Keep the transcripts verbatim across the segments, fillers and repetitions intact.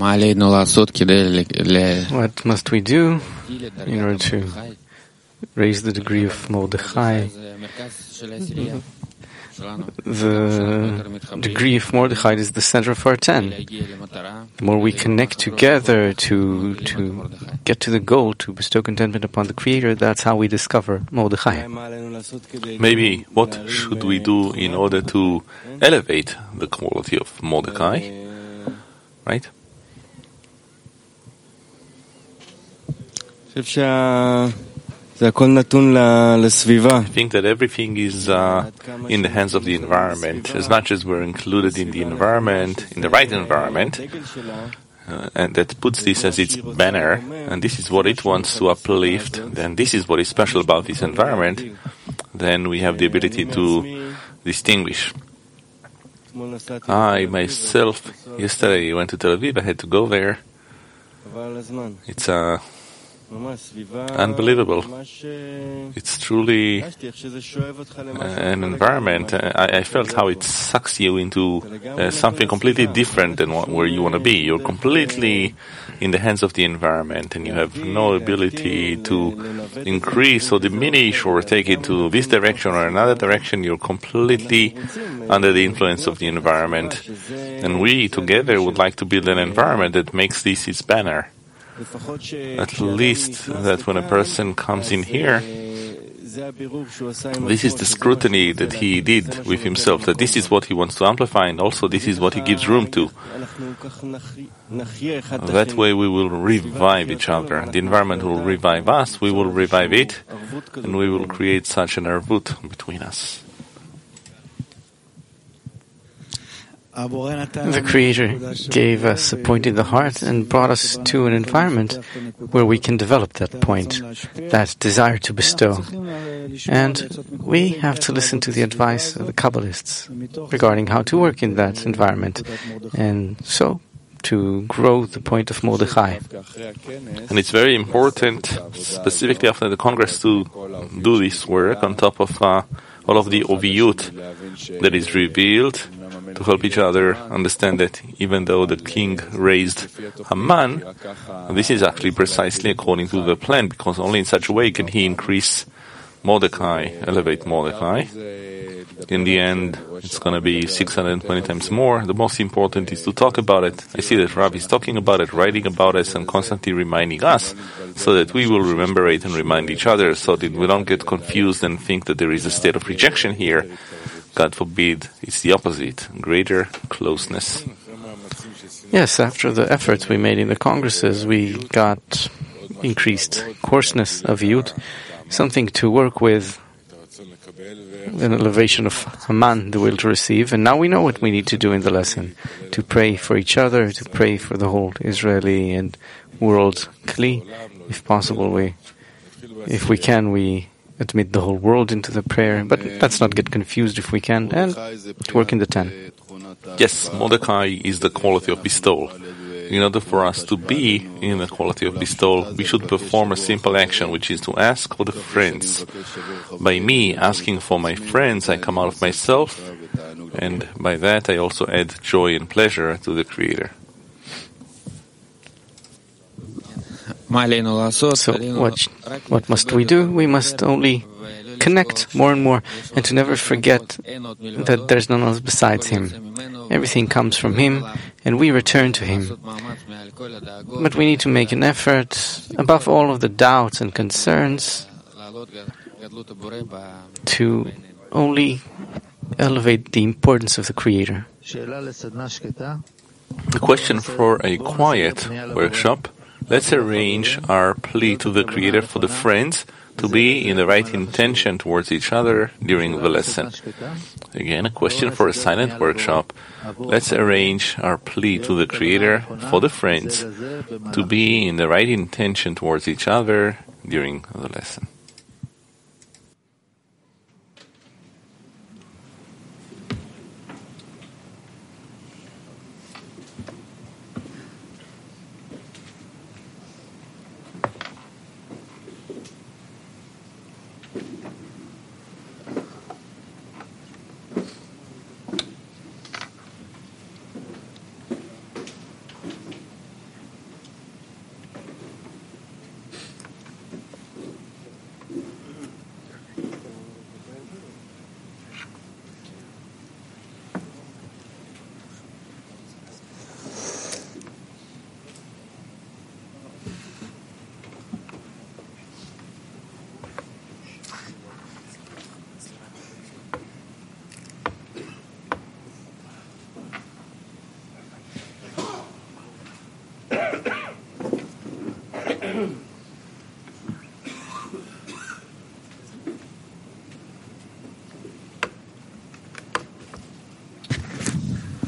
What must we do in order to raise the degree of Mordechai? The degree of Mordechai is the center of our ten. The more we connect together to to get to the goal, to bestow contentment upon the Creator, that's how we discover Mordechai. Maybe what should we do in order to elevate the quality of Mordechai? Right? I think that everything is uh, in the hands of the environment. As much as we're included in the environment, in the right environment, uh, and that puts this as its banner, and this is what it wants to uplift, then this is what is special about this environment, then we have the ability to distinguish. I myself, yesterday went to Tel Aviv, I had to go there. It's a uh, unbelievable. It's truly an environment. I, I felt how it sucks you into uh, something completely different than what, where you want to be. You're completely in the hands of the environment, and you have no ability to increase or diminish or take it to this direction or another direction. You're completely under the influence of the environment. And we together would like to build an environment that makes this its banner. At least that when a person comes in here, this is the scrutiny that he did with himself, that this is what he wants to amplify, and also this is what he gives room to. That way we will revive each other. The environment will revive us, we will revive it, and we will create such an arvut between us. The Creator gave us a point in the heart and brought us to an environment where we can develop that point, that desire to bestow. And we have to listen to the advice of the Kabbalists regarding how to work in that environment, and so to grow the point of Mordechai. And it's very important, specifically after the Congress, to do this work on top of uh, all of the oviyut that is revealed, to help each other understand that even though the king raised Haman, this is actually precisely according to the plan, because only in such a way can he increase Mordechai, elevate Mordechai. In the end, it's going to be six hundred twenty times more. The most important is to talk about it. I see that Rav is talking about it, writing about it, and constantly reminding us, so that we will remember it and remind each other, so that we don't get confused and think that there is a state of rejection here. God forbid, it's the opposite, greater closeness. Yes, after the efforts we made in the congresses, we got increased coarseness of youth, something to work with, an elevation of Haman, the will to receive, and now we know what we need to do in the lesson, to pray for each other, to pray for the whole Israeli and world Kli. If possible, we, if we can, we admit the whole world into the prayer, but let's not get confused if we can, and to work in the ten. Yes, Mordechai is the quality of bestowal. In order for us to be in the quality of bestowal, we should perform a simple action, which is to ask for the friends. By me asking for my friends, I come out of myself, and by that I also add joy and pleasure to the Creator. So what, what must we do? We must only connect more and more, and to never forget that there's none else besides Him. Everything comes from Him, and we return to Him. But we need to make an effort, above all of the doubts and concerns, to only elevate the importance of the Creator. The question for a quiet workshop: let's arrange our plea to the Creator for the friends to be in the right intention towards each other during the lesson. Again, a question for a silent workshop. Let's arrange our plea to the Creator for the friends to be in the right intention towards each other during the lesson.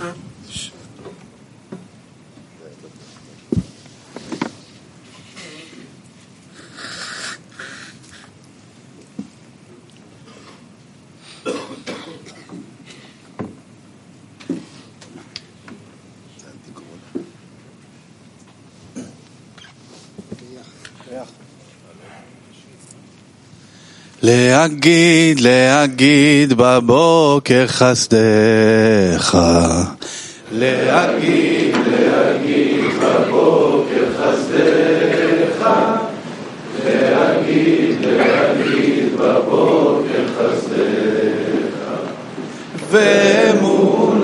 להגיד, להגיד בבוקר חסדך. להגיד, להגיד בבוקר חסדך. להגיד, להגיד בבוקר חסדך. ואמונה